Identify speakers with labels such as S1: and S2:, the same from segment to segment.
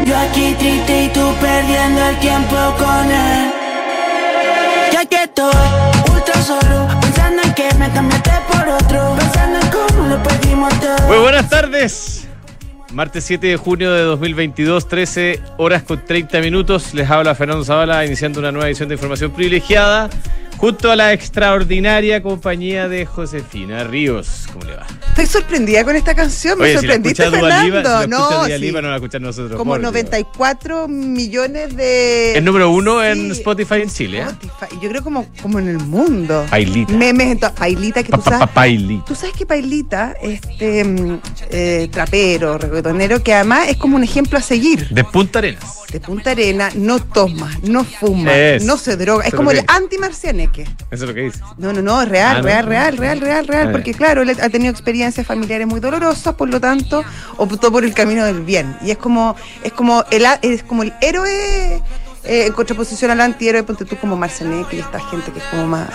S1: Yo aquí triste y tú perdiendo el tiempo con él. Ya que estoy ultra solo, pensando en que me cambiaste por otro, pensando en cómo lo perdimos todo.
S2: Muy buenas tardes. Martes 7 de junio de 2022, 13 horas con 30 minutos. Les habla Fernando Zavala, iniciando una nueva edición de Información Privilegiada, junto a la extraordinaria compañía de Josefina Ríos. ¿Cómo le va?
S3: Estoy sorprendida con esta canción.
S2: Oye,
S3: me sorprendiste,
S2: si la escucha
S3: Fernando.
S2: Dua Lipa,
S3: no,
S2: Dua
S3: sí.
S2: Lipa no la escuchan nosotros.
S3: Como 94 millones de...
S2: El número uno en
S3: Sí,
S2: Spotify en Chile.
S3: Spotify. Yo creo como en el mundo.
S2: Pailita.
S3: Memes, Pailita, que tú sabes.
S2: Pailita.
S3: Tú sabes que Pailita, trapero, reggaetonero, que además es como un ejemplo a seguir.
S2: De Punta Arenas.
S3: De Punta Arena, no toma, no fuma, no se droga. Es
S2: Eso
S3: como
S2: es lo
S3: el
S2: que-
S3: anti-Marcianeque.
S2: Eso es lo que dice.
S3: No, es real,
S2: Ah,
S3: real.
S2: Ah,
S3: Porque claro, él ha tenido experiencias familiares muy dolorosas, por lo tanto, optó por el camino del bien. Y es como el héroe en contraposición al antihéroe, ponte tú como Marcianeque y esta gente que es como más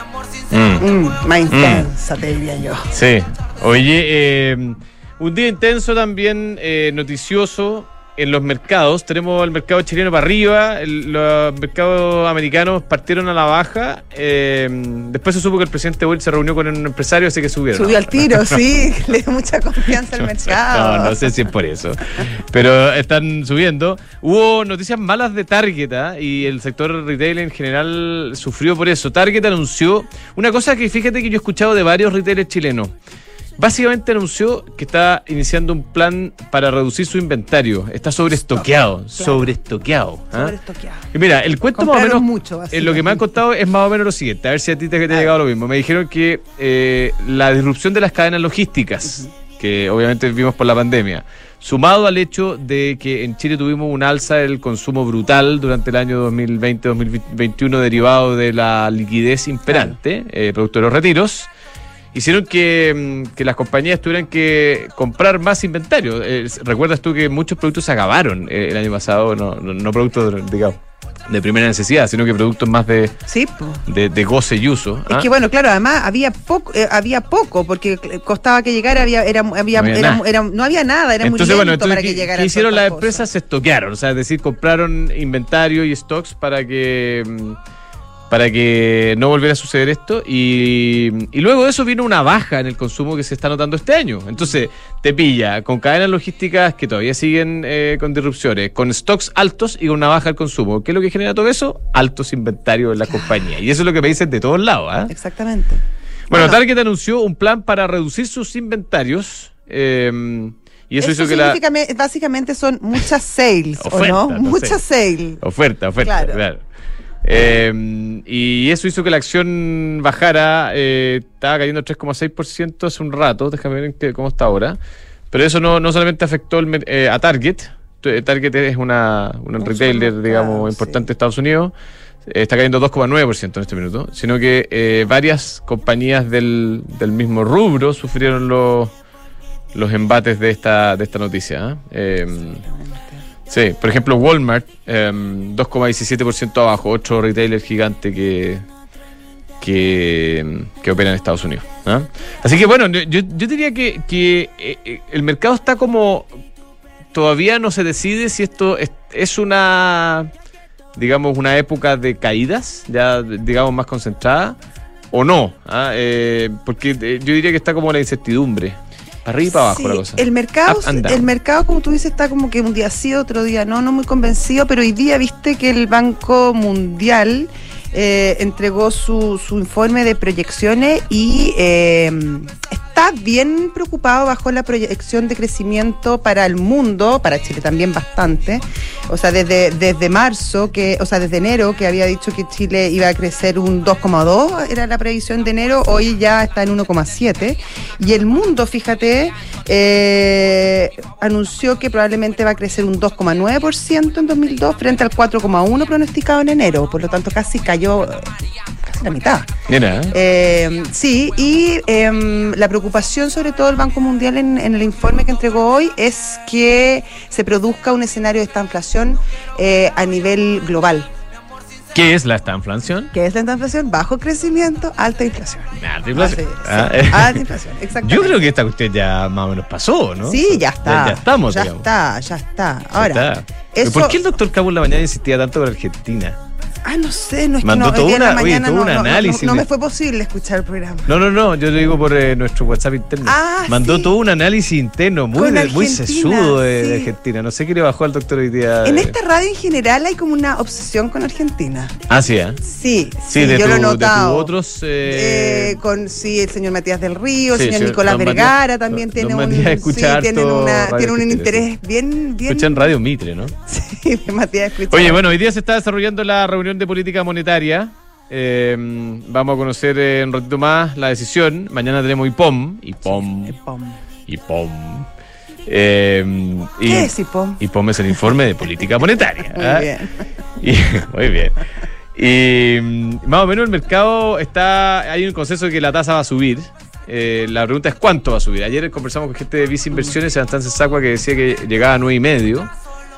S3: intensa, te diría yo.
S2: Sí. Oye, un día intenso también, noticioso en los mercados. Tenemos el mercado chileno para arriba, los mercados americanos partieron a la baja. Después se supo que el presidente Boric se reunió con un empresario, así que subieron.
S3: Subió al tiro, sí, le dio mucha confianza al mercado.
S2: No sé si es por eso, pero están subiendo. Hubo noticias malas de Target, y el sector retail en general sufrió por eso. Target anunció una cosa que fíjate que yo he escuchado de varios retailers chilenos. Básicamente anunció que está iniciando un plan para reducir su inventario. Está sobreestoqueado.
S3: Claro.
S2: Sobreestoqueado.
S3: Sobreestoqueado.
S2: Y mira, el cuento más o
S3: Compraron
S2: menos,
S3: mucho,
S2: lo que me han contado es más o menos lo siguiente. A ver si a ti te ha llegado lo mismo. Me dijeron que la disrupción de las cadenas logísticas, que obviamente vivimos por la pandemia, sumado al hecho de que en Chile tuvimos un alza del consumo brutal durante el año 2020-2021 derivado de la liquidez imperante, producto de los retiros, hicieron que las compañías tuvieran que comprar más inventario. ¿Recuerdas tú que muchos productos se acabaron el año pasado? No productos, digamos, de primera necesidad, sino que productos más de goce y uso.
S3: Es que bueno, claro, además había poco, porque costaba que llegara, no había nada, era
S2: entonces,
S3: muy lento para que
S2: ¿qué
S3: llegara.
S2: hicieron las empresas? Se estoquearon, o sea, es decir, compraron inventario y stocks para que no volviera a suceder esto, y luego de eso vino una baja en el consumo que se está notando este año. Entonces te pilla con cadenas logísticas que todavía siguen con disrupciones, con stocks altos y con una baja del consumo. ¿Qué es lo que genera todo eso? Altos inventarios en la compañía, y eso es lo que me dicen de todos lados.
S3: Exactamente.
S2: Bueno, Target anunció un plan para reducir sus inventarios, y eso hizo que
S3: básicamente son muchas sales,
S2: oferta,
S3: ¿o no? Muchas sales.
S2: Oferta, claro. Y eso hizo que la acción bajara. Estaba cayendo 3,6% hace un rato. Déjame ver cómo está ahora. Pero eso no solamente afectó a Target. Target es un retailer, digamos, importante de Estados Unidos. Está cayendo 2,9% en este minuto. Sino que varias compañías del mismo rubro sufrieron los embates de esta noticia. Sí, por ejemplo, Walmart, 2,17% abajo, otro retailer gigante que opera en Estados Unidos. Así que bueno, yo diría que el mercado está como, todavía no se decide si esto es una, digamos, una época de caídas, ya digamos más concentrada, o no, porque yo diría que está como la incertidumbre. Para arriba y para abajo la cosa.
S3: El mercado, como tú dices, está como que un día sí, otro día no muy convencido, pero hoy día viste que el Banco Mundial entregó su informe de proyecciones y está bien preocupado bajo la proyección de crecimiento para el mundo, para Chile también bastante. O sea, desde marzo, desde enero, que había dicho que Chile iba a crecer un 2,2, era la previsión de enero, hoy ya está en 1,7. Y el mundo, fíjate, anunció que probablemente va a crecer un 2,9% en 2002 frente al 4,1% pronosticado en enero. Por lo tanto, casi cayó la mitad.
S2: Mira.
S3: Sí, y la preocupación sobre todo del Banco Mundial en el informe que entregó hoy es que se produzca un escenario de esta inflación a nivel global.
S2: ¿Qué es la estanflación?
S3: ¿Qué es la inflación? Bajo crecimiento, alta inflación.
S2: Alta inflación.
S3: Así es, sí. Alta inflación, exactamente.
S2: Yo creo que esta cuestión ya más o menos pasó, ¿no?
S3: Sí, ya está.
S2: Ya estamos,
S3: ya
S2: digamos.
S3: Ya está. Ahora,
S2: Ya está.
S3: eso...
S2: ¿Por qué el doctor Cabo en la mañana insistía tanto con Argentina?
S3: No sé, no es
S2: Mandó
S3: que
S2: todo
S3: hoy día en la
S2: una- oye,
S3: mañana
S2: todo un análisis
S3: no
S2: de-
S3: me fue posible escuchar el programa.
S2: No, yo lo digo por nuestro WhatsApp interno. Mandó
S3: Sí.
S2: todo un análisis interno muy,
S3: Con
S2: muy
S3: Argentina,
S2: sesudo de
S3: sí.
S2: Argentina. No sé qué le bajó al doctor hoy día.
S3: En esta radio en general hay como una obsesión con Argentina.
S2: Ah, sí, ¿eh?
S3: Sí,
S2: de
S3: yo lo he
S2: de
S3: notado.
S2: tus otros.
S3: Con el señor Matías del Río, el
S2: Sí,
S3: señor
S2: sí,
S3: Nicolás
S2: don
S3: Vergara
S2: Matías-
S3: también
S2: don
S3: tiene
S2: Matías escucha
S3: tienen
S2: harto Radio
S3: tiene un
S2: Argentina,
S3: interés bien
S2: Escuchan Radio Mitre, ¿no?
S3: sí, de Matías escucha.
S2: Oye, bueno, hoy día se está desarrollando la reunión de política monetaria. Vamos a conocer en un ratito más la decisión. Mañana tenemos IPOM. IPOM.
S3: ¿Qué es IPOM?
S2: IPOM es el informe de política monetaria.
S3: Muy
S2: ¿ah?
S3: bien.
S2: Muy bien. Y más o menos el mercado hay un consenso de que la tasa va a subir. La pregunta es cuánto va a subir. Ayer conversamos con gente de Vice Inversiones, Sebastián Sacua, que decía que llegaba a 9,5.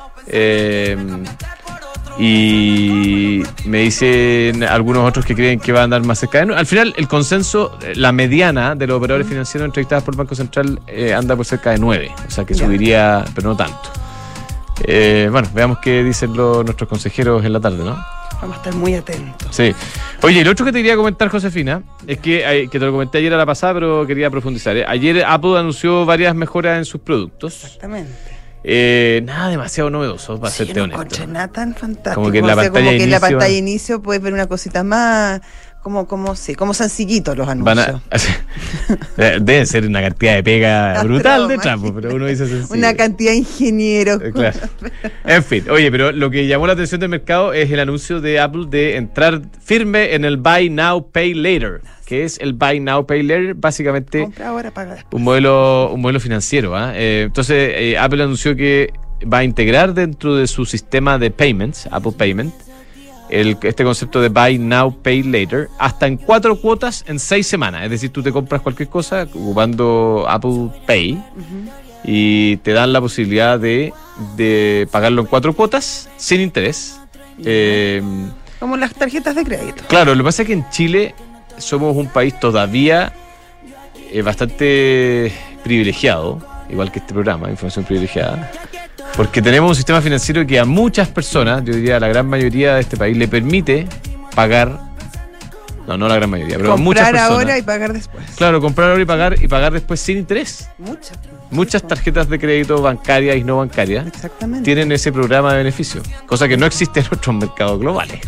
S2: Y me dicen algunos otros que creen que va a andar más cerca de 9. Al final, el consenso, la mediana de los operadores financieros entrevistados por el Banco Central anda por cerca de 9. O sea que
S3: Ya.
S2: subiría, pero no tanto. Bueno, veamos qué dicen nuestros consejeros en la tarde, ¿no?
S3: Vamos a estar muy atentos.
S2: Sí. Oye, y lo otro que te quería comentar, Josefina, es que te lo comenté ayer a la pasada, pero quería profundizar. Ayer Apple anunció varias mejoras en sus productos.
S3: Exactamente.
S2: Nada demasiado novedoso, para serte
S3: no
S2: honesto.
S3: encontré nada tan fantástico.
S2: Como que en la pantalla
S3: como que en la
S2: inicio-
S3: pantalla de inicio puedes ver una cosita más, como sencillitos los
S2: Van
S3: anuncios.
S2: Debe ser una cantidad de pega
S3: Las
S2: brutal
S3: bromas.
S2: detrás, pues, pero uno dice sencillo.
S3: Una cantidad de ingenieros.
S2: Claro. En fin, oye, pero lo que llamó la atención del mercado es el anuncio de Apple de entrar firme en el Buy Now, Pay Later. ¿Qué es el Buy Now, Pay Later? Básicamente
S3: Compra ahora, paga después.
S2: un modelo financiero. Entonces, Apple anunció que va a integrar dentro de su sistema de payments, Apple Payment, este concepto de Buy Now, Pay Later, hasta en 4 cuotas en 6 semanas. Es decir, tú te compras cualquier cosa ocupando Apple Pay y te dan la posibilidad de pagarlo en 4 cuotas sin interés.
S3: Como las tarjetas de crédito.
S2: Claro, lo que pasa es que en Chile somos un país todavía bastante privilegiado, igual que este programa, Información Privilegiada, porque tenemos un sistema financiero que a muchas personas, yo diría a la gran mayoría de este país, le permite pagar, no la gran mayoría, pero a muchas
S3: Comprar
S2: personas.
S3: ahora y pagar después.
S2: Claro, comprar ahora y pagar después sin interés. Muchas tarjetas de crédito bancarias y no bancarias
S3: Exactamente.
S2: tienen ese programa de beneficio, cosa que no existe en otros mercados globales.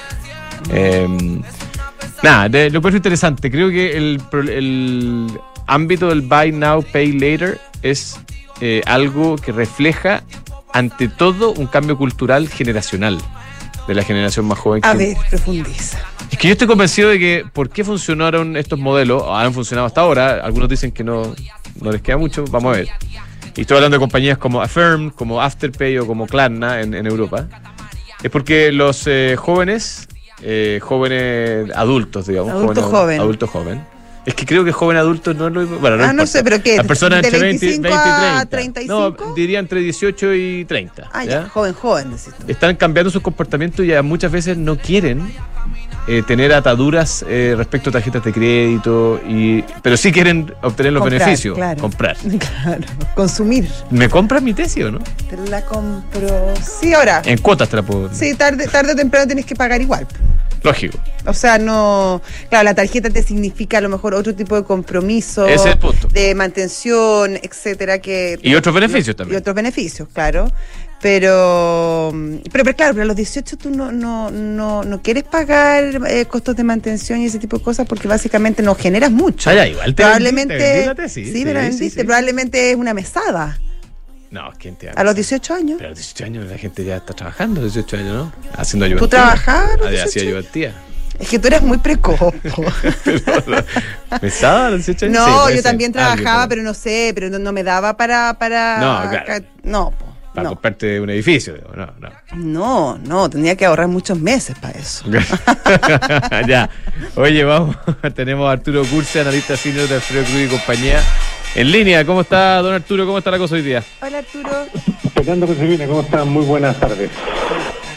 S2: Nada, lo encuentro interesante. Creo que el ámbito del Buy Now, Pay Later es algo que refleja ante todo un cambio cultural generacional de la generación más joven.
S3: A ver, profundiza.
S2: Es que yo estoy convencido de que por qué funcionaron estos modelos, o han funcionado hasta ahora, algunos dicen que no les queda mucho, vamos a ver. Y estoy hablando de compañías como Affirm, como Afterpay o como Klarna en Europa. Es porque los jóvenes adultos, digamos. Adulto joven. Es que creo que joven adulto no es lo mismo. Bueno, no
S3: no
S2: importa.
S3: sé, pero ¿qué?
S2: Las personas
S3: ¿De
S2: entre 20 y
S3: 25 a
S2: 30. No,
S3: 35?
S2: diría entre 18 y 30.
S3: Ya, joven, decís tú.
S2: Están cambiando sus comportamientos y ya muchas veces no quieren tener ataduras respecto a tarjetas de crédito, pero sí quieren obtener los beneficios.
S3: Claro.
S2: Comprar.
S3: Claro, consumir.
S2: ¿Me compras mi tesis o no?
S3: Te la compro. Sí, ahora.
S2: En cuotas te la puedo.
S3: Sí, tarde o temprano tienes que pagar igual.
S2: Lógico.
S3: O sea, no. Claro, la tarjeta te significa a lo mejor otro tipo de compromiso.
S2: Ese es el punto.
S3: De mantención, etcétera.
S2: Y otros beneficios también.
S3: Y otros beneficios, claro. Pero claro, pero a los 18 tú no quieres pagar costos de mantención y ese tipo de cosas porque básicamente no generas mucho.
S2: Igual
S3: probablemente
S2: te vendí la tesis.
S3: Sí, me la vendiste. Sí. Probablemente es una mesada.
S2: No, ¿quién te
S3: a los 18 años.
S2: Pero a los 18 años la gente ya está trabajando, a los 18 años, ¿no? Haciendo ayudantía.
S3: ¿Tú trabajabas a los 18?
S2: Hacía ayudantía.
S3: Es que tú eres muy precoz.
S2: ¿Pesada a los 18 años?
S3: No,
S2: sí,
S3: yo también trabajaba, pero no sé, pero no me daba para
S2: No, claro.
S3: No,
S2: para comprarte un edificio,
S3: No, tendría que ahorrar muchos meses para eso.
S2: Ya. Oye, vamos, tenemos a Arturo Curse, analista senior de Alfredo Cruz y compañía. En línea, ¿cómo está, don Arturo? ¿Cómo está la cosa hoy día?
S3: Hola, Arturo.
S4: Fernando Josefina, ¿cómo están? Muy buenas tardes.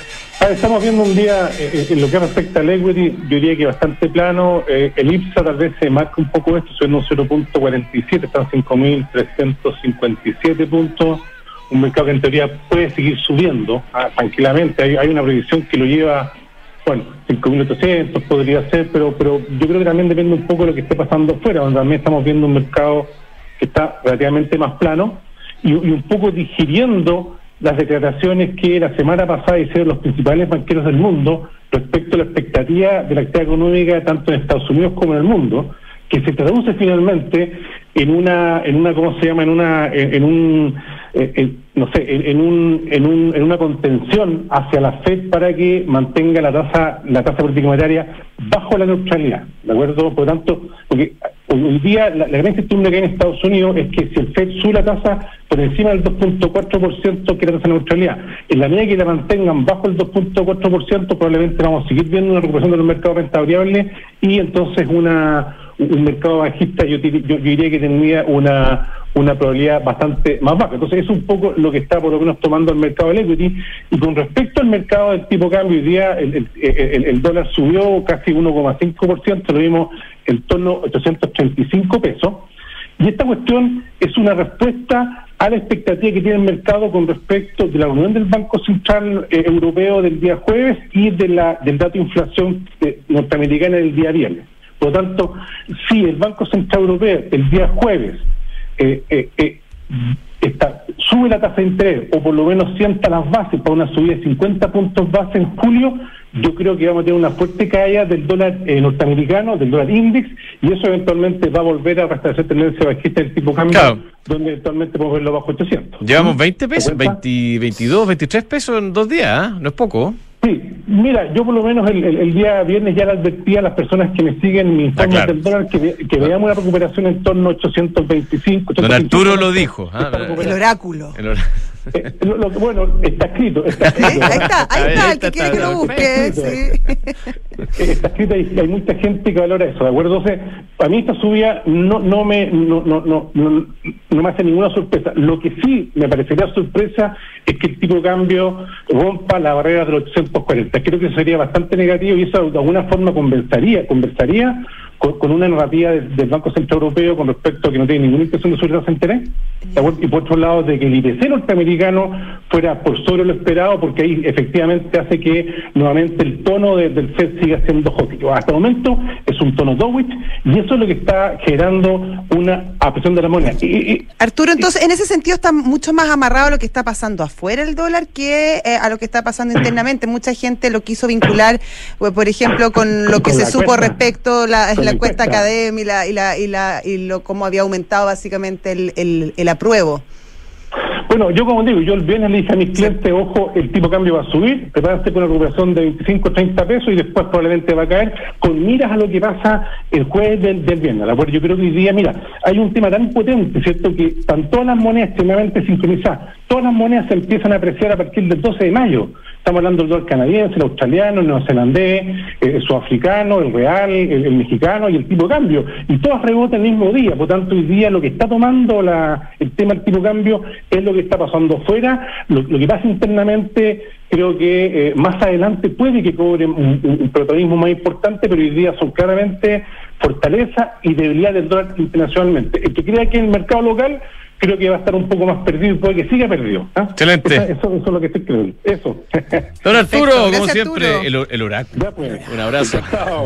S4: Estamos viendo un día, en lo que respecta al equity, yo diría que bastante plano. El IPSA tal vez se marca un poco esto, subiendo un 0.47, están 5.357 puntos. Un mercado que en teoría puede seguir subiendo tranquilamente. Hay una previsión que lo lleva, 5.800 podría ser, pero yo creo que también depende un poco de lo que esté pasando afuera, donde también estamos viendo un mercado que está relativamente más plano y un poco digiriendo las declaraciones que la semana pasada hicieron los principales banqueros del mundo respecto a la expectativa de la actividad económica tanto en Estados Unidos como en el mundo, que se traduce finalmente en una ¿cómo se llama? En una contención hacia la Fed para que mantenga la tasa política monetaria bajo la neutralidad, ¿de acuerdo? Por lo tanto, porque hoy día la gran incertidumbre que hay en Estados Unidos es que si el Fed sube la tasa por encima del 2.4%, que es la tasa de neutralidad, en la medida que la mantengan bajo el 2.4%, probablemente vamos a seguir viendo una recuperación de los mercados renta variable y entonces un mercado bajista yo diría que tendría una probabilidad bastante más baja. Entonces es un poco lo que está por lo menos tomando el mercado del equity. Y con respecto al mercado del tipo de cambio, hoy día el dólar subió casi 1,5%, lo vimos en torno a 835 pesos. Y esta cuestión es una respuesta a la expectativa que tiene el mercado con respecto de la reunión del Banco Central Europeo del día jueves y del dato de inflación norteamericana del día viernes. Por lo tanto, si el Banco Central Europeo el día jueves sube la tasa de interés o por lo menos sienta las bases para una subida de 50 puntos base en julio, yo creo que vamos a tener una fuerte caída del dólar norteamericano, del dólar index, y eso eventualmente va a volver a restablecer tendencia bajista del tipo de cambio, claro, donde eventualmente podemos verlo bajo 800.
S2: Llevamos 20 pesos, 22, 23 pesos en 2 días, ¿eh? No es poco.
S4: Sí, mira, yo por lo menos el día viernes ya le advertí a las personas que me siguen en mi informe del dólar que veamos una recuperación en torno a 825.
S2: Don Arturo lo dijo.
S3: El oráculo.
S4: Bueno, está escrito.
S3: Ahí está, el que quiere que lo busque.
S4: Está escrito y hay mucha gente que valora eso, ¿de acuerdo? Entonces, a mí esta subida no me hace ninguna sorpresa. Lo que sí me parecería sorpresa es que el tipo de cambio rompa la barrera de los 840. Creo que eso sería bastante negativo y eso de alguna forma conversaría con una narrativa del Banco Central Europeo con respecto a que no tiene ninguna intención de subir la tasa de interés, y por otro lado de que el IPC norteamericano fuera por sobre lo esperado, porque ahí efectivamente hace que nuevamente el tono del Fed siga siendo hawkish. Hasta el momento es un tono dovish y eso es lo que está generando una apreciación de la moneda.
S3: Arturo, entonces en ese sentido está mucho más amarrado a lo que está pasando afuera el dólar que a lo que está pasando internamente. Mucha gente lo quiso vincular, por ejemplo, con lo que se supo respecto la encuesta académica y cómo había aumentado básicamente el apruebo.
S4: Bueno, yo como digo, yo el viernes le dije a mis clientes, ojo, el tipo de cambio va a subir, prepárense con una recuperación de 25 o 30 pesos y después probablemente va a caer, con miras a lo que pasa el jueves del viernes. Yo creo que hoy día, mira, hay un tema tan potente, ¿cierto?, que están todas las monedas extremadamente sincronizadas. Todas las monedas se empiezan a apreciar a partir del 12 de mayo. Estamos hablando del dólar canadiense, el australiano, el neozelandés, el sudafricano, el real, el mexicano y el tipo de cambio. Y todas rebotan el mismo día. Por tanto, hoy día lo que está tomando el tema del tipo de cambio es lo que está pasando afuera. Lo que pasa internamente, creo que más adelante puede que cobre un protagonismo más importante, pero hoy día son claramente fortaleza y debilidad del dólar internacionalmente. El que crea que el mercado local creo que va a estar un poco más perdido y puede que siga perdido.
S2: Excelente.
S4: Eso es lo que estoy creyendo. Eso.
S2: Don Arturo,
S3: perfecto,
S2: como siempre,
S3: Arturo.
S2: el oráculo.
S4: Pues.
S2: Un abrazo.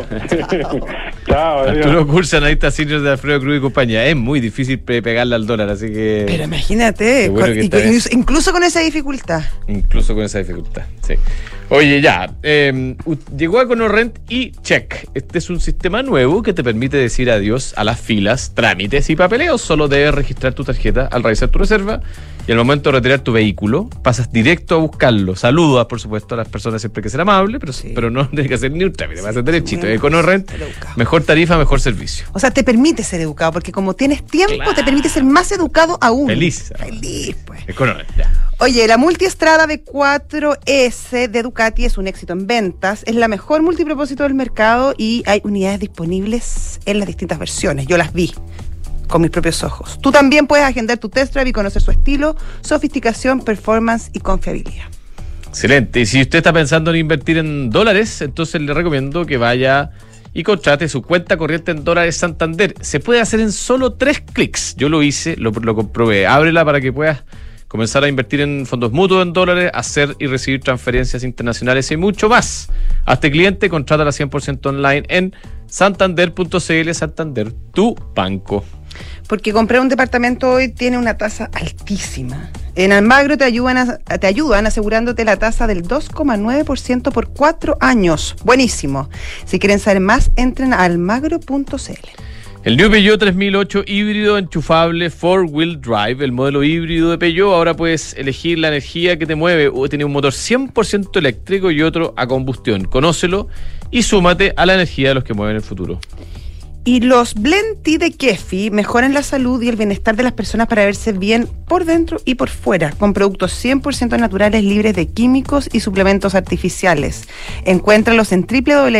S4: Chao.
S2: Arturo Cursa, analista senior de Alfredo Cruz y compañía. Es muy difícil pegarle al dólar, así que...
S3: Pero imagínate,
S2: bueno
S3: incluso con esa dificultad.
S2: Incluso con esa dificultad, sí. Oye, ya, llegó a EconoRent y check. Este es un sistema nuevo que te permite decir adiós a las filas, trámites y papeleos. Solo debes registrar tu tarjeta al realizar tu reserva y al momento de retirar tu vehículo, pasas directo a buscarlo. Saludas, por supuesto, a las personas siempre que ser amable, pero no tienes que hacer ni un trámite, vas a derechito. EconoRent, mejor tarifa, mejor servicio.
S3: O sea, te permite ser educado, porque como tienes tiempo, claro, te permite ser más educado aún.
S2: Feliz,
S3: pues.
S2: EconoRent, ya.
S3: Oye, la Multistrada V4S de Ducati es un éxito en ventas, es la mejor multipropósito del mercado y hay unidades disponibles en las distintas versiones. Yo las vi con mis propios ojos. Tú también puedes agendar tu test drive y conocer su estilo, sofisticación, performance y confiabilidad.
S2: Excelente. Y si usted está pensando en invertir en dólares, entonces le recomiendo que vaya y contrate su cuenta corriente en dólares Santander. Se puede hacer en solo 3 clics. Yo lo hice, lo comprobé. Ábrela para que puedas comenzar a invertir en fondos mutuos en dólares, hacer y recibir transferencias internacionales y mucho más. Hazte cliente, contrátala 100% online en santander.cl. Santander, tu banco.
S3: Porque comprar un departamento hoy tiene una tasa altísima. En Almagro te ayudan asegurándote la tasa del 2,9% por 4 años. Buenísimo. Si quieren saber más, entren a almagro.cl.
S2: El New Peugeot 3008 híbrido enchufable 4-wheel drive, el modelo híbrido de Peugeot. Ahora puedes elegir la energía que te mueve. Tiene un motor 100% eléctrico y otro a combustión. Conócelo y súmate a la energía de los que mueven el futuro.
S3: Y los Blend Tea de Kefi mejoran la salud y el bienestar de las personas para verse bien por dentro y por fuera, con productos 100% naturales, libres de químicos y suplementos artificiales. Encuéntralos en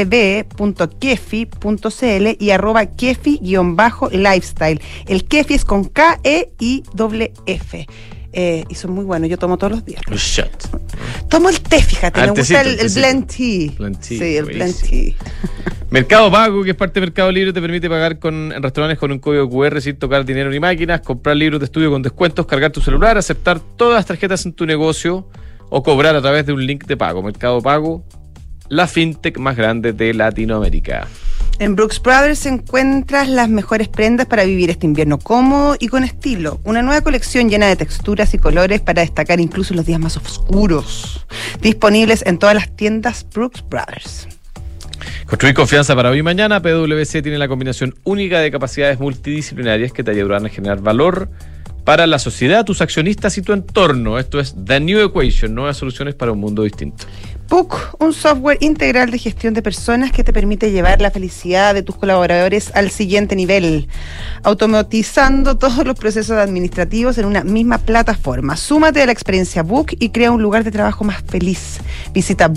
S3: www.kefi.cl y @kefi_lifestyle. El Kefi es con K-E-I-F. Y son muy buenos, yo tomo todos los días.
S2: Shot.
S3: Tomo el té, fíjate, me gusta el Blend Tea.
S2: Blend Tea.
S3: Sí, el Blend
S2: Buenísimo.
S3: Tea.
S2: Mercado Pago, que es parte de Mercado Libre, te permite pagar en restaurantes con un código QR sin tocar dinero ni máquinas, comprar libros de estudio con descuentos, cargar tu celular, aceptar todas las tarjetas en tu negocio o cobrar a través de un link de pago. Mercado Pago, la fintech más grande de Latinoamérica.
S3: En Brooks Brothers encuentras las mejores prendas para vivir este invierno cómodo y con estilo. Una nueva colección llena de texturas y colores para destacar incluso los días más oscuros. Disponibles en todas las tiendas Brooks Brothers.
S2: Construir confianza para hoy y mañana. PwC tiene la combinación única de capacidades multidisciplinarias que te ayudarán a generar valor para la sociedad, tus accionistas y tu entorno. Esto es The New Equation, nuevas soluciones para un mundo distinto.
S3: Puck, un software integral de gestión de personas que te permite llevar la felicidad de tus colaboradores al siguiente nivel, automatizando todos los procesos administrativos en una misma plataforma. Súmate a la experiencia Book y crea un lugar de trabajo más feliz. Visita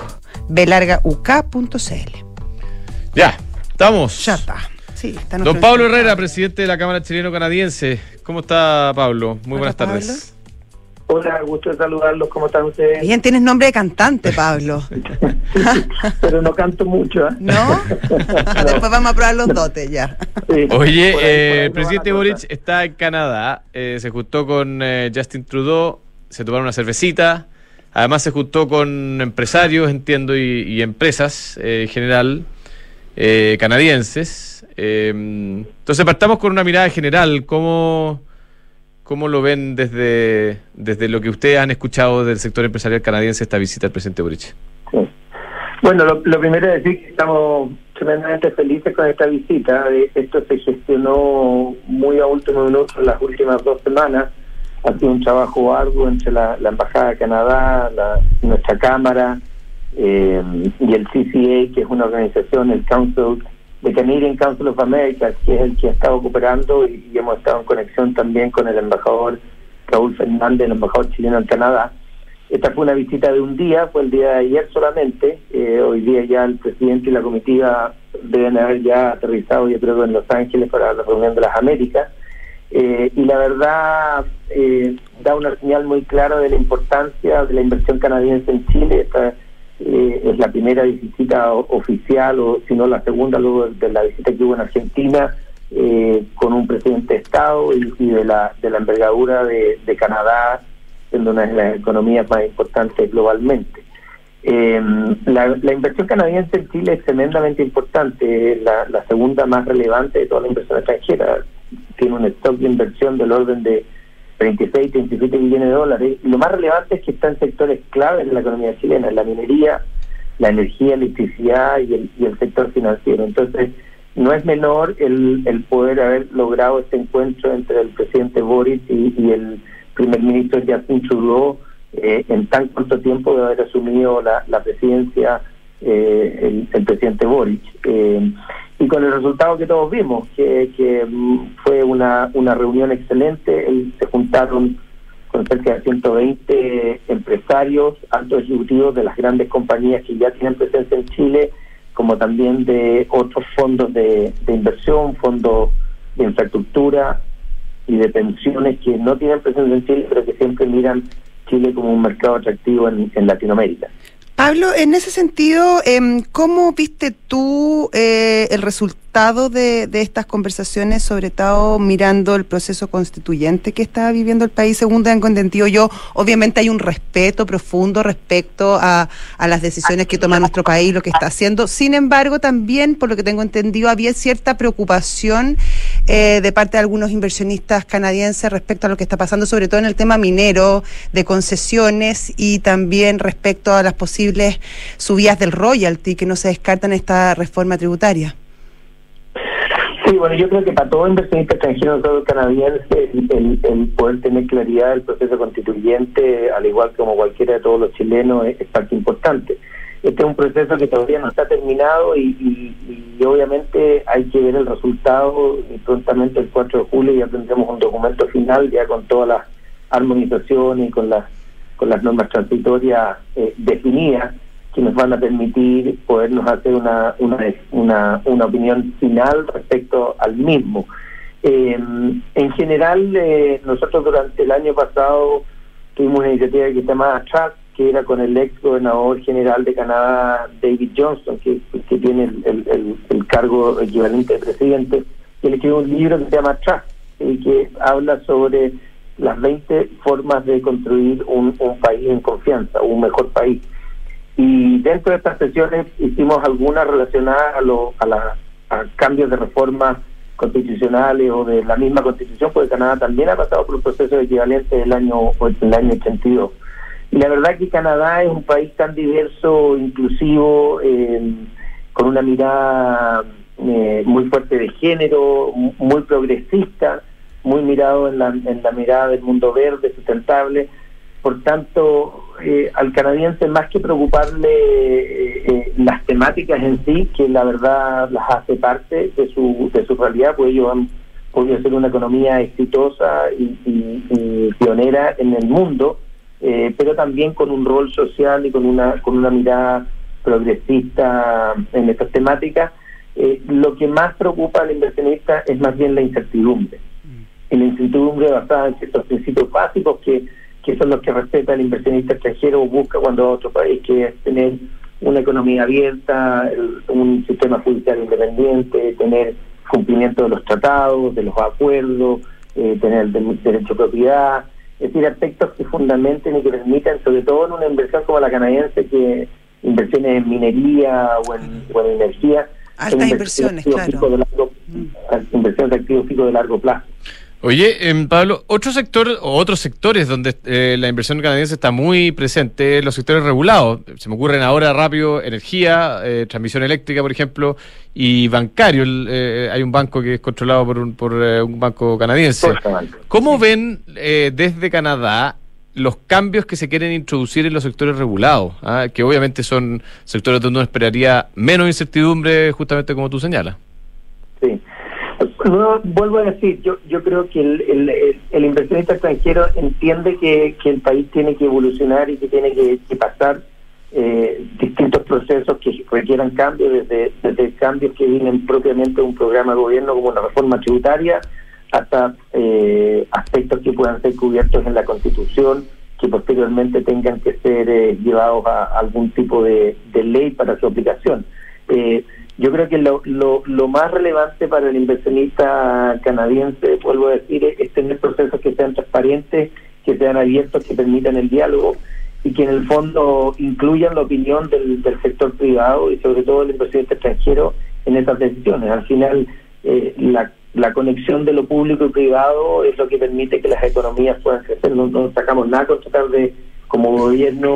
S3: book.uk.cl.
S2: Ya, estamos.
S3: Ya está. Sí, está
S2: Don Pablo Herrera, presidente de la Cámara Chileno-Canadiense. ¿Cómo está, Pablo? Muy buenas tardes.
S3: Pablo.
S5: Hola, gusto de saludarlos. ¿Cómo están ustedes?
S3: Bien, tienes nombre de cantante, Pablo.
S5: Pero no canto mucho, ¿eh?
S3: ¿No? Después vamos a probar los dotes ya.
S5: Sí.
S2: Oye,
S5: Por ahí
S2: el
S5: no
S2: presidente
S5: van a
S2: Boric
S5: contar.
S2: está en Canadá, se juntó con Justin Trudeau, se tomaron una cervecita, además se juntó con empresarios, entiendo, y empresas en general, canadienses. Entonces partamos con una mirada general, ¿cómo lo ven desde lo que ustedes han escuchado del sector empresarial canadiense esta visita del presidente Boric?
S5: Sí. Bueno, lo primero es decir que estamos tremendamente felices con esta visita. Esto se gestionó muy a último minuto en las últimas 2 semanas. Ha sido un trabajo arduo entre la Embajada de Canadá, nuestra Cámara y el CCA, que es una organización, el Council, The Canadian Council of America, que es el que ha estado cooperando y hemos estado en conexión también con el embajador Raúl Fernández, el embajador chileno en Canadá. Esta fue una visita de un día, fue el día de ayer solamente. Hoy día ya el presidente y la comitiva deben haber ya aterrizado, yo creo, en Los Ángeles para la reunión de las Américas. Y la verdad da una señal muy clara de la importancia de la inversión canadiense en Chile. Esta es la primera visita oficial, o si no la segunda, luego de la visita que hubo en Argentina, con un presidente de Estado y de la envergadura de Canadá, siendo una de las economías más importantes globalmente. La inversión canadiense en Chile es tremendamente importante, la segunda más relevante de toda la inversión extranjera. Tiene un stock de inversión del orden de 36, 37 millones de dólares. Y lo más relevante es que está en sectores claves de la economía chilena, la minería, la energía, electricidad y el sector financiero. Entonces, no es menor el poder haber logrado este encuentro entre el presidente Boric y el primer ministro Justin Trudeau en tan corto tiempo de haber asumido la presidencia el presidente Boric. Y con el resultado que todos vimos, que fue una reunión excelente. Se juntaron con cerca de 120 empresarios, altos ejecutivos de las grandes compañías que ya tienen presencia en Chile, como también de otros fondos de inversión, fondos de infraestructura y de pensiones que no tienen presencia en Chile, pero que siempre miran Chile como un mercado atractivo en Latinoamérica.
S3: Pablo, en ese sentido, ¿cómo viste tú el resultado de estas conversaciones, sobre todo mirando el proceso constituyente que está viviendo el país? Según tengo entendido yo, obviamente hay un respeto profundo respecto a las decisiones que toma nuestro país, lo que está haciendo. Sin embargo, también, por lo que tengo entendido, había cierta preocupación de parte de algunos inversionistas canadienses respecto a lo que está pasando, sobre todo en el tema minero, de concesiones, y también respecto a las posibles subidas del royalty que no se descartan en esta reforma tributaria.
S5: Sí, bueno, yo creo que para todo inversionista extranjero, todo canadiense, el poder tener claridad del proceso constituyente, al igual como cualquiera de todos los chilenos, es parte importante. Este es un proceso que todavía no está terminado y obviamente hay que ver el resultado, y prontamente el 4 de julio ya tendremos un documento final, ya con todas las armonizaciones y con las normas transitorias definidas, que nos van a permitir podernos hacer una opinión final respecto al mismo. En general, nosotros durante el año pasado tuvimos una iniciativa que se llama Track, que era con el ex gobernador general de Canadá, David Johnston, que tiene el cargo equivalente de presidente. Él escribió un libro que se llama Track, que habla sobre las 20 formas de construir un país en confianza, un mejor país. Y dentro de estas sesiones hicimos algunas relacionadas a cambios de reformas constitucionales o de la misma constitución, porque Canadá también ha pasado por un proceso equivalente del año 82. Y la verdad que Canadá es un país tan diverso, inclusivo, con una mirada muy fuerte de género, muy progresista, muy mirado en la mirada del mundo verde, sustentable. Por tanto, al canadiense, más que preocuparle las temáticas en sí, que la verdad las hace parte de su realidad, pues ellos han podido ser una economía exitosa y pionera en el mundo, pero también con un rol social y con una mirada progresista en estas temáticas. Lo que más preocupa al inversionista es más bien la incertidumbre. Y la incertidumbre basada en ciertos principios básicos que son los que respeta el inversionista extranjero o busca cuando va a otro país, que es tener una economía abierta, un sistema judicial independiente, tener cumplimiento de los tratados, de los acuerdos, tener el derecho a propiedad, es decir, aspectos que fundamenten y que permitan, sobre todo en una inversión como la canadiense, que inversiones en minería o en energía,
S3: altas inversiones, claro.
S5: Inversiones de activos fijos de largo plazo.
S2: Oye, Pablo, otros sectores donde la inversión canadiense está muy presente, los sectores regulados. Se me ocurren ahora rápido: energía, transmisión eléctrica, por ejemplo, y bancario. Hay un banco que es controlado por un banco canadiense. ¿Cómo ven desde Canadá los cambios que se quieren introducir en los sectores regulados? Que obviamente son sectores donde uno esperaría menos incertidumbre, justamente como tú señalas.
S5: Sí. No, vuelvo a decir, yo creo que el inversionista extranjero entiende que el país tiene que evolucionar y que tiene que pasar distintos procesos que requieran cambios, desde cambios que vienen propiamente de un programa de gobierno como una reforma tributaria, hasta aspectos que puedan ser cubiertos en la Constitución, que posteriormente tengan que ser llevados a algún tipo de ley para su aplicación. Yo creo que lo más relevante para el inversionista canadiense, vuelvo a decir, es tener procesos que sean transparentes, que sean abiertos, que permitan el diálogo y que en el fondo incluyan la opinión del sector privado y sobre todo el inversionista extranjero en estas decisiones. Al final, la conexión de lo público y privado es lo que permite que las economías puedan crecer. No sacamos nada con tratar de, como gobierno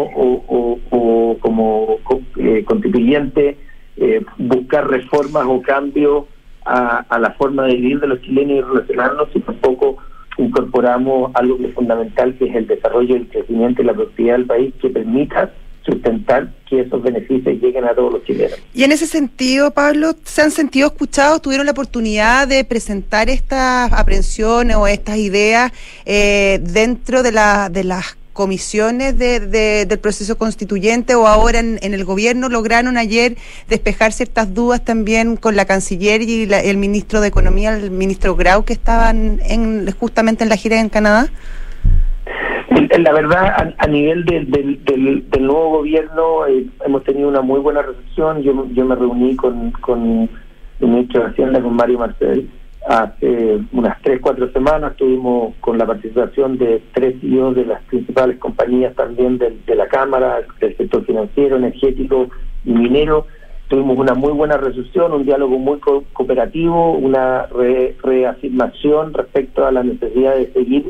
S5: o como constituyente, buscar reformas o cambios a la forma de vivir de los chilenos y relacionarnos, y tampoco incorporamos algo que es fundamental, que es el desarrollo, el crecimiento y la prosperidad del país, que permita sustentar que esos beneficios lleguen a todos los chilenos.
S3: Y en ese sentido, Pablo, ¿se han sentido escuchados? ¿Tuvieron la oportunidad de presentar estas aprehensiones o estas ideas dentro de las comisiones del proceso constituyente, o ahora en el gobierno lograron ayer despejar ciertas dudas también con la canciller y el ministro de Economía, el ministro Grau, que estaban justamente en la gira en Canadá?
S5: La verdad, a nivel del nuevo gobierno, hemos tenido una muy buena recepción. Yo me reuní con el ministro de Hacienda, con Mario Marcel, hace unas 3-4 semanas. Estuvimos con la participación de 3 CEOs de las principales compañías también de la Cámara, del sector financiero, energético y minero. Tuvimos una muy buena recepción, un diálogo muy cooperativo, una reafirmación respecto a la necesidad de seguir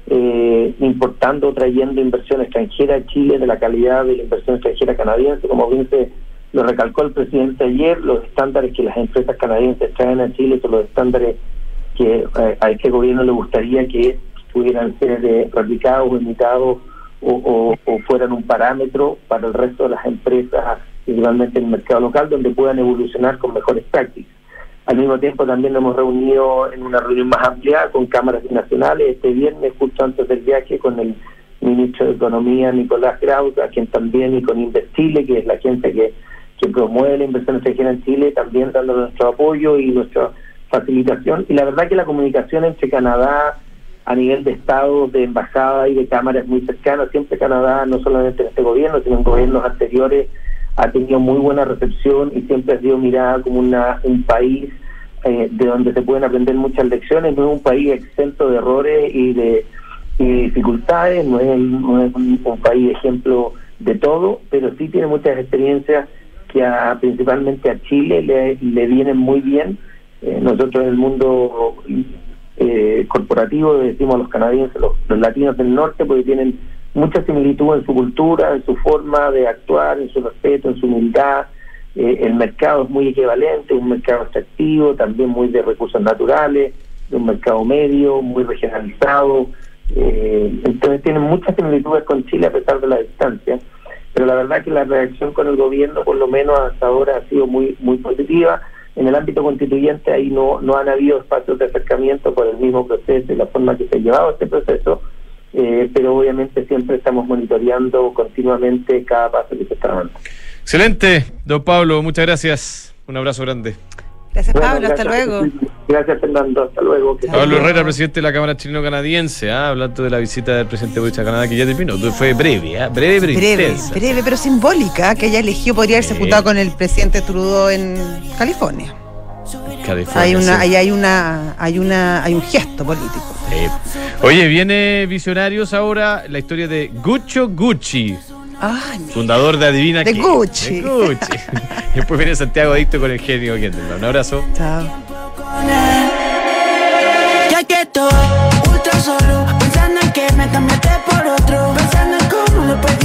S5: importando, trayendo inversión extranjera a Chile, de la calidad de la inversión extranjera canadiense. Como bien lo recalcó el presidente ayer, los estándares que las empresas canadienses traen a Chile son los estándares que a este gobierno le gustaría que pudieran ser replicados o imitados o fueran un parámetro para el resto de las empresas, principalmente en el mercado local, donde puedan evolucionar con mejores prácticas. Al mismo tiempo también nos hemos reunido en una reunión más amplia con cámaras nacionales este viernes, justo antes del viaje, con el ministro de Economía, Nicolás Grau, a quien también, y con Investile, que es la agencia que promueve la inversión extranjera en Chile, también dando nuestro apoyo y nuestra facilitación. Y la verdad que la comunicación entre Canadá a nivel de Estado, de embajada y de cámara es muy cercana. Siempre Canadá, no solamente en este gobierno, sino en gobiernos anteriores, ha tenido muy buena recepción y siempre ha sido mirada como un país de donde se pueden aprender muchas lecciones. No es un país exento de errores y de dificultades, no es un país ejemplo de todo, pero sí tiene muchas experiencias que principalmente a Chile le vienen muy bien. Nosotros en el mundo corporativo decimos a los canadienses, los latinos del norte, porque tienen mucha similitud en su cultura, en su forma de actuar, en su respeto, en su humildad. El mercado es muy equivalente, un mercado extractivo, también muy de recursos naturales, de un mercado medio, muy regionalizado. Entonces tienen muchas similitudes con Chile a pesar de la distancia, pero la verdad que la reacción con el gobierno, por lo menos hasta ahora, ha sido muy muy positiva. En el ámbito constituyente ahí no han habido espacios de acercamiento por el mismo proceso y la forma que se ha llevado este proceso, pero obviamente siempre estamos monitoreando continuamente cada paso que se está dando.
S2: Excelente, don Pablo, muchas gracias. Un abrazo grande.
S3: Gracias, Pablo, hasta luego.
S5: Gracias, Fernando, hasta luego.
S2: Pablo Herrera, presidente de la Cámara Chileno-Canadiense, hablando de la visita del presidente Boric a Canadá, que ya terminó. Fue breve, pero intensa.
S3: Breve, pero simbólica, que ella eligió, podría haberse juntado con el presidente Trudeau en California. Hay un gesto político.
S2: Oye, viene Visionarios ahora la historia de Guccio Gucci.
S3: Ay,
S2: fundador de Adivina
S3: de
S2: qué.
S3: Gucci.
S2: De Gucci. Y después viene Santiago Adicto con el genio Kendelman. Un abrazo.
S3: Chao.
S1: Ya que estoy ultra solo, pensando en que me cambiaste por otro, pensando en cómo lo perdí.